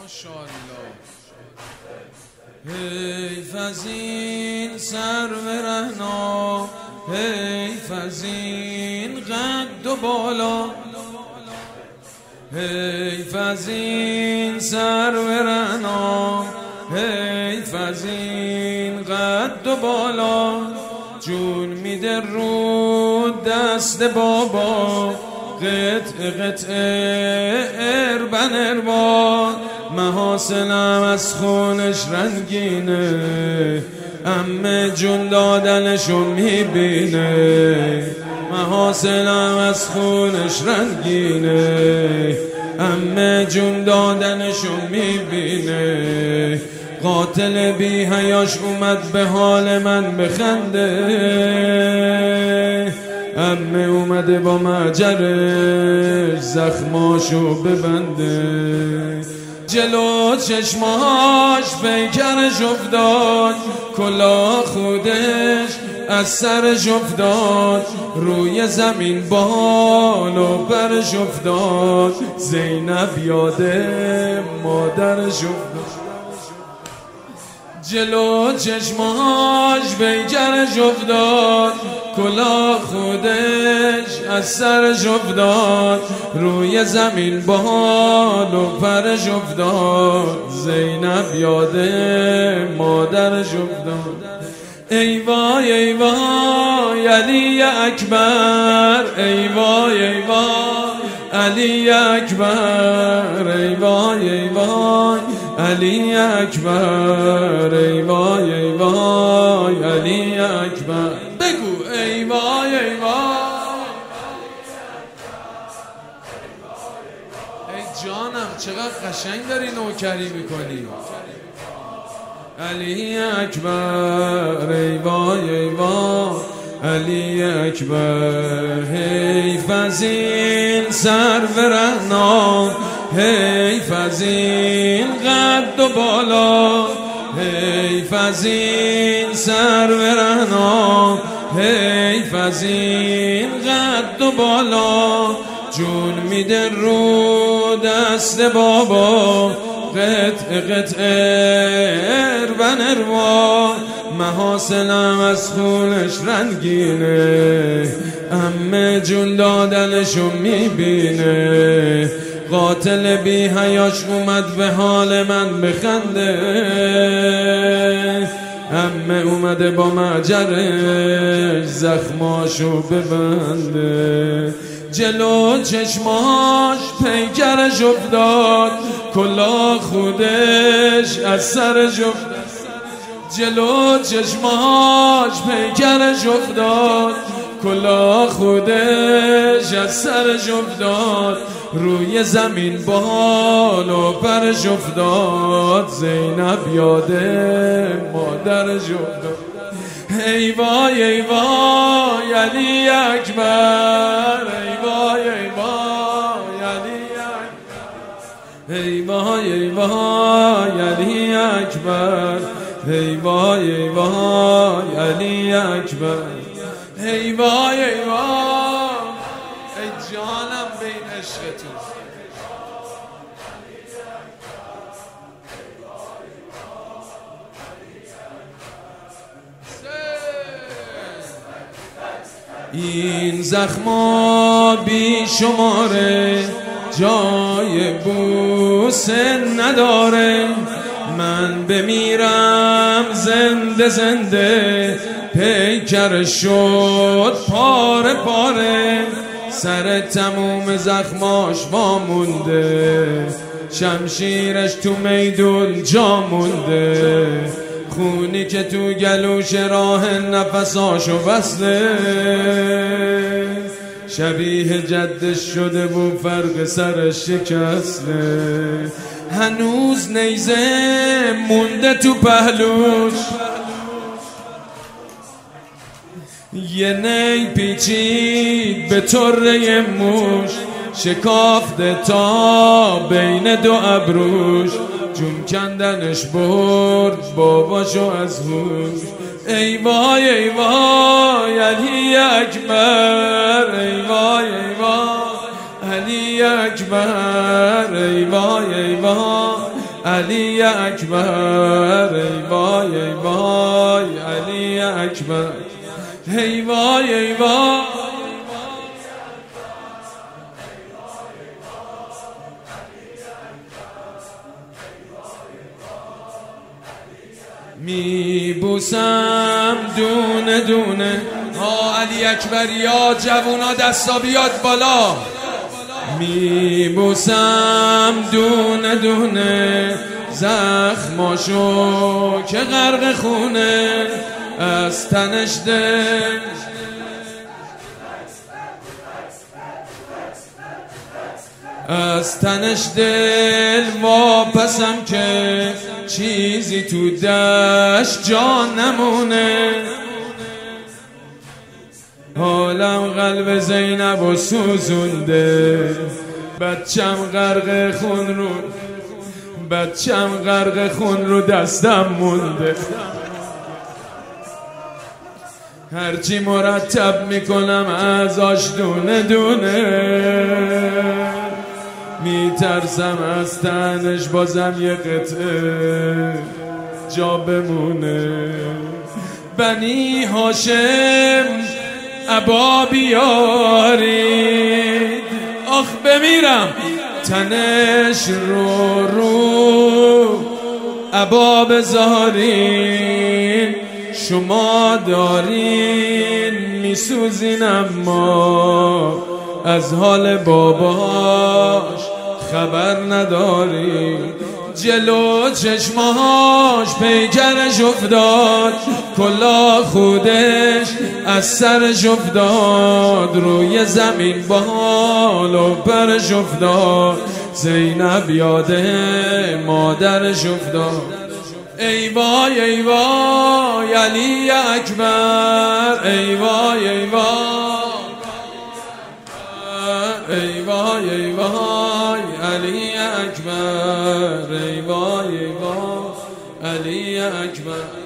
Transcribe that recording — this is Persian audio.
ماشاءالله. حیف از این سرو رعنا، حیف از این قد و بالا، حیف از این سرو رعنا، حیف از این قد و بالا. جون میده رو دست بابا، قطع قطع اربن اربا. محاسنم از خونش رنگینه، عمه جون دادنشو میبینه. محاسنم از خونش رنگینه، عمه جون دادنشو میبینه. قاتل بی حیاش اومد به حال من بخنده، عمه اومده با معجرش زخماشو ببنده. جلو چشماش پیکرش افتاد، کلاه خودش از سرش افتاد. روی زمین بال و برش افتاد، زینب یاده مادرش افتاد. جلو چشماش پیکرش افتاد، کلاه خودش از سرش افتاد. روی زمین بال و پرش افتاد، زینب یاده مادرش افتاد. ای وای ای وای علی اکبر، ای وای ای وای علی اکبر، ای وای ای وای علی اکبر، ای وای ای وای علی اکبر. بگو ای وای ای وای. ای جانم چقدر قشنگ داری نوکری میکنی. علی اکبر، ای وای ای وای علی اکبر. حیف از این سرو رعنا، حیف از این قد و بالا، حیف از این سرو رعنا، حیف از این قد و بالا. جون میده رو دست بابا، قطع قطع اربن اروا. محاسنم از خونش رنگینه، عمه جون دادنشو میبینه. قاتل بی حیاش اومد به حال من بخنده، عمه اومده با معجرش زخماشو ببنده. جلو چشماش پیکرش افتاد، کلاه خودش از سرش افتاد. جلو چشماش پیکرش افتاد، کلاه خودش از سرش افتاد. روی زمین بال و پرش افتاد، زینب یاده مادرش افتاد. ای وای ای وای علی اکبر، ای وای ای وای علی اکبر، ای وای ای وای علی اکبر، ای وای ای وای علی اکبر، ای وای ای وای. ای جانم به این عشقتون. این زخما بی شماره، جای بوسه نداره. من بمیرم زنده زنده، پیکر شد پاره پاره. سر تموم زخماش وامونده، شمشیرش تو میدون جا مونده. خونی که تو گلوش راه نفساشو بسته، شبیه جدش شده و فرق سرش شکسته. هنوز نیزه مونده تو پهلوش، یه نی پیچید به طره موش. شکافته تا بین دو ابروش، جون کندنش برد باباشو از هوش. ای وای ای وای علی اکبر، ای وای ای وای علی اکبر، ای وای ای وای علی اکبر، ای وای ای وای علی اکبر، ای وای ای وای. میبوسم دونه دونه ها علی اکبر، یا جوونا دستا بیاد بالا. میبوسم دونه دونه زخماشو که غرق خونه، از تنش دل از تنش دل واپسم که چیزی تو دشت جان نمونه. حالم قلب زینب و سوزونده، بچم غرق خون رو دستم مونده. هرچی مرتب میکنم ازش دونه دونه، میترسم از تنش بازم یه قطعه جا بمونه. بنی هاشم ابا بیارید، آخ بمیرم تنش رو ابا بذارین. شما دارین میسوزین اما از حال باباش خبر ندارین. جلو چشماش پیکرش افتاد، کلاه خودش از سرش افتاد، روی زمین بال و پرش افتاد. زینب یاده مادرش افتاد. ای وای ای وای علی اکبر، ای وای ای وای، ای وای ای وای علی اکبر، ای وای ای وای علی اکبر.